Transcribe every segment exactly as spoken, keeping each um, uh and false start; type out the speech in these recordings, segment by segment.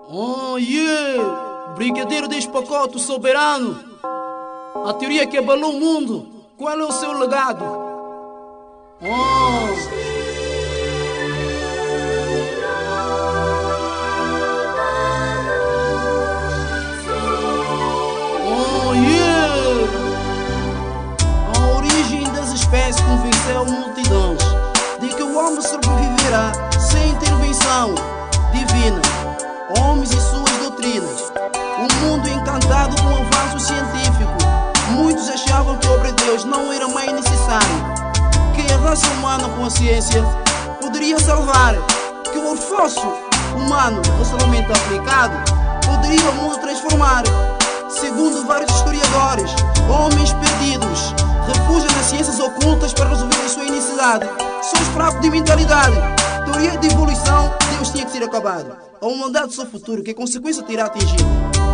Oh yeah! Brigadeiro deste pacote, soberano. A teoria que abalou o mundo. Qual é o seu legado? Oh! Oh yeah! A origem das espécies convenceu multidões de que o homem sobreviverá sem intervenção divina. Homens e suas doutrinas, um mundo encantado com o avanço científico. Muitos achavam que a obra de Deus não era mais necessária, que a raça humana com a ciência poderia salvar, que o esforço humano racionalmente aplicado poderia o mundo transformar. Segundo vários historiadores, homens perdidos refugiam nas ciências ocultas para resolver a sua necessidade. São os fracos de mentalidade. Teoria de evolução, Deus tinha que ser acabado. A humanidade do seu futuro, que consequência terá atingido?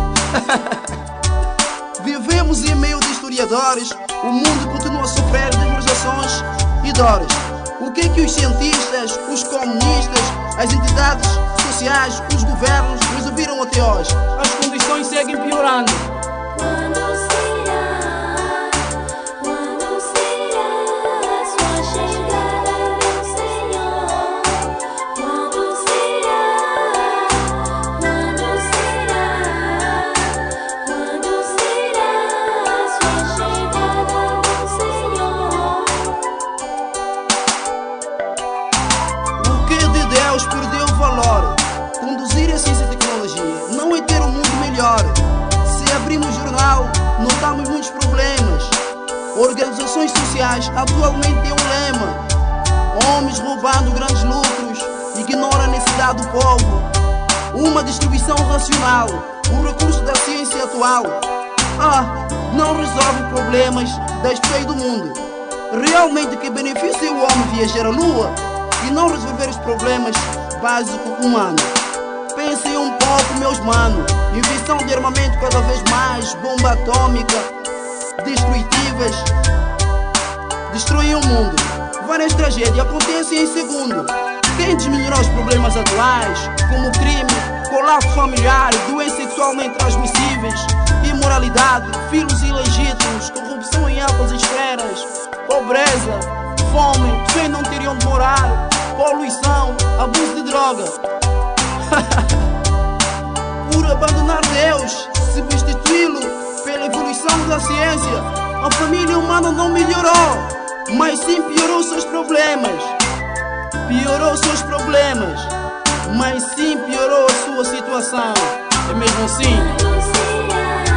Vivemos em meio de historiadores, o mundo continua a sofrer desvalorizações e dores. O que é que os cientistas, os comunistas, as entidades sociais, os governos resolveram até hoje? As condições seguem piorando. Perdeu o valor. Conduzir a ciência e a tecnologia não é ter um mundo melhor. Se abrimos jornal, notamos muitos problemas. Organizações sociais atualmente têm um lema: homens roubando grandes lucros, ignoram a necessidade do povo. Uma distribuição racional, o recurso da ciência atual, ah, não resolve problemas das pessoas do mundo. Realmente que beneficia o homem viajar à lua e não resolver os problemas básicos humanos. Pensem um pouco, meus manos. Invenção de armamento cada vez mais, bomba atômica, destrutivas, destroem o mundo. Várias tragédias acontecem em segundo. Quem diminuirá os problemas atuais, como crime, colapso familiar, doenças sexualmente transmissíveis, imoralidade, filhos ilegítimos, corrupção em altas esferas, pobreza, fome, pessoas não teriam de morar, poluição, abuso de droga. Por abandonar Deus, substituí-lo pela evolução da ciência, a família humana não melhorou, mas sim piorou seus problemas. Piorou seus problemas, mas sim piorou a sua situação. É mesmo assim?